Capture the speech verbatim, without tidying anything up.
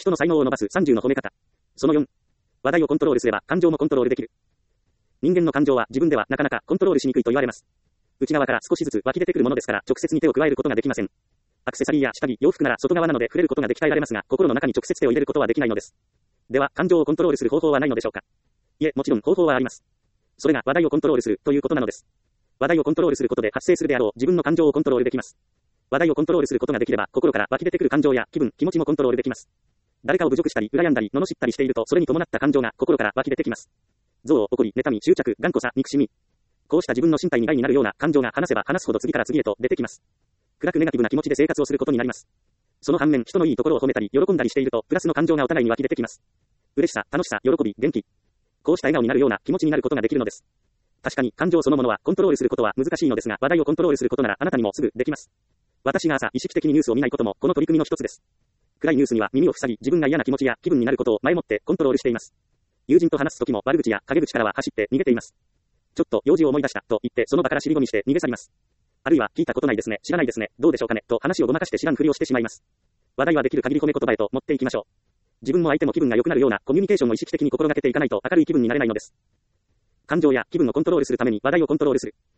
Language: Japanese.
人の才能を伸ばすさんじゅうの褒め方。そのよん。話題をコントロールすれば感情もコントロールできる。人間の感情は自分ではなかなかコントロールしにくいと言われます。内側から少しずつ湧き出てくるものですから直接に手を加えることができません。アクセサリーや下着、洋服なら外側なので触れることができ耐えられますが、心の中に直接手を入れることはできないのです。では、感情をコントロールする方法はないのでしょうか。いえ、もちろん方法はあります。それが話題をコントロールするということなのです。話題をコントロールすることで発生するであろう自分の感情をコントロールできます。話題をコントロールすることができれば、心から湧き出てくる感情や気分、気持ちもコントロールできます。誰かを侮辱したり、羨んだり、罵ったりしていると、それに伴った感情が心から湧き出てきます。憎悪、怒り、妬み、執着、頑固さ、憎しみ。こうした自分の身体に害になるような感情が話せば話すほど次から次へと出てきます。暗くネガティブな気持ちで生活をすることになります。その反面、人のいいところを褒めたり、喜んだりしていると、プラスの感情がお互いに湧き出てきます。嬉しさ、楽しさ、喜び、元気。こうした笑顔になるような気持ちになることができるのです。確かに、感情そのものはコントロールすることは難しいのですが、話題をコントロールすることならあなたにもすぐできます。私が朝意識的にニュースを見ないことも、この取り組みの一つです。暗いニュースには耳を塞ぎ、自分が嫌な気持ちや気分になることを前もってコントロールしています。友人と話すときも悪口や陰口からは走って逃げています。ちょっと用事を思い出したと言ってその場から尻込みして逃げ去ります。あるいは聞いたことないですね、知らないですね、どうでしょうかねと話をごまかして知らんふりをしてしまいます。話題はできる限り褒め言葉へと持っていきましょう。自分も相手も気分が良くなるようなコミュニケーションを意識的に心がけていかないと明るい気分になれないのです。感情や気分をコントロールするために話題をコントロールする。